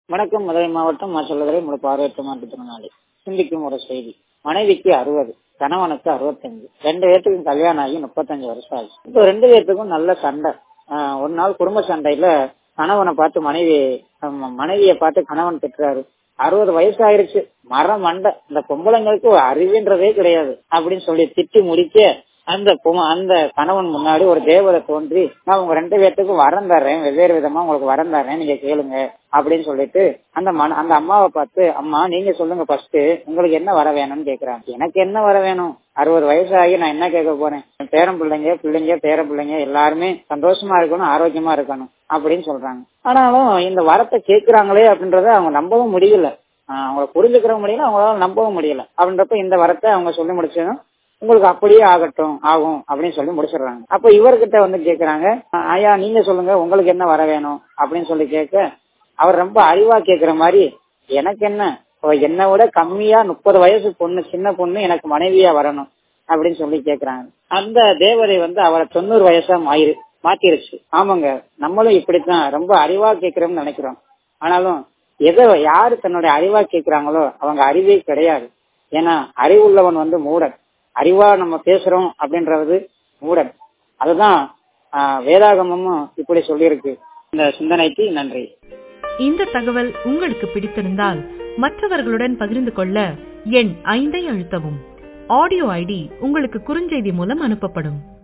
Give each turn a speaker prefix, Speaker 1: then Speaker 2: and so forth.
Speaker 1: வணக்கம். மதுரை மாவட்டம் மாச்சல்லதுரை முழு பார்வையற்ற மாற்றுத்திறனாளி. சிந்திக்கும் ஒரு செய்தி. மனைவிக்கு 60, கணவனுக்கு 65. 2 பேர்த்துக்கும் கல்யாணம் ஆகி 35 வருஷம் ஆச்சு. இப்போ 2 பேர்த்துக்கும் நல்ல சண்டை. ஒரு நாள் குடும்ப சண்டையில கணவனை பார்த்து மனைவியை பார்த்து கணவன் திட்டுறாரு. 60 வயசு ஆயிருச்சு, மரம் மண்டை, இந்த பொம்பளைங்களுக்கு அறிவுன்றதே கிடையாது அப்படின்னு சொல்லி திட்டி முடிக்க அந்த கணவன் முன்னாடி ஒரு தேவதை தோன்றி, நான் உங்க 2 பேர்த்துக்கும் வரம் தர்றேன், வெவ்வேறு விதமா உங்களுக்கு வரம் தர்றேன், நீங்க கேளுங்க அப்படின்னு சொல்லிட்டு அந்த அம்மாவை பார்த்து, அம்மா நீங்க சொல்லுங்க ஃபர்ஸ்ட், உங்களுக்கு என்ன வர வேணும்னு கேக்குறாங்க. எனக்கு என்ன வர வேணும், 60 வயசு ஆகி நான் என்ன கேட்க போறேன், பேரம் பிள்ளைங்க பேர பிள்ளைங்க எல்லாருமே சந்தோஷமா இருக்கணும், ஆரோக்கியமா இருக்கணும் அப்படின்னு சொல்றாங்க. ஆனாலும் இந்த வரத்தை கேட்கிறாங்களே அப்படின்றத அவங்க நம்பவும் முடியல, அவங்களை புரிஞ்சுக்கிற முடியல, அவங்களால நம்பவும் முடியல. அப்படின்றப்ப இந்த வரத்தை அவங்க சொல்லி முடிச்சதும் உங்களுக்கு அப்படியே ஆகும் அப்படின்னு சொல்லி முடிச்சிடுறாங்க. அப்ப இவர்கிட்ட வந்து கேக்குறாங்க, ஐயா நீங்க சொல்லுங்க உங்களுக்கு என்ன வர வேணும் அப்படின்னு சொல்லி கேட்க, அவர் ரொம்ப அறிவா கேக்குற மாதிரி, எனக்கு என்ன, என்னை விட கம்மியா 30 வயசு பொண்ணு, சின்ன பொண்ணு எனக்கு மனைவியா வரணும் அப்படின்னு சொல்லி கேக்குறாங்க. அந்த தேவதை வந்து அவரை 90 வயசா மாத்திருச்சு. ஆமாங்க, நம்மளும் இப்படித்தான் ரொம்ப அறிவா கேட்கிறோம்னு நினைக்கிறோம். ஆனாலும் யாரு தன்னுடைய அறிவா கேட்கிறாங்களோ அவங்க அறிவே கிடையாது. ஏன்னா அறிவுள்ளவன் வந்து மூடன். அறிவா நம்ம பேசுறோம் அப்படின்றது மூடன். அதுதான் வேதாகமமும் இப்படி சொல்லியிருக்கு. இந்த சிந்தனைக்கு நன்றி.
Speaker 2: இந்த தகவல் உங்களுக்கு பிடித்திருந்தால் மற்றவர்களுடன் பகிர்ந்து கொள்ள எண் 5 அழுத்தவும். ஆடியோ ஐடி உங்களுக்கு குறுஞ்செய்தி மூலம் அனுப்பப்படும்.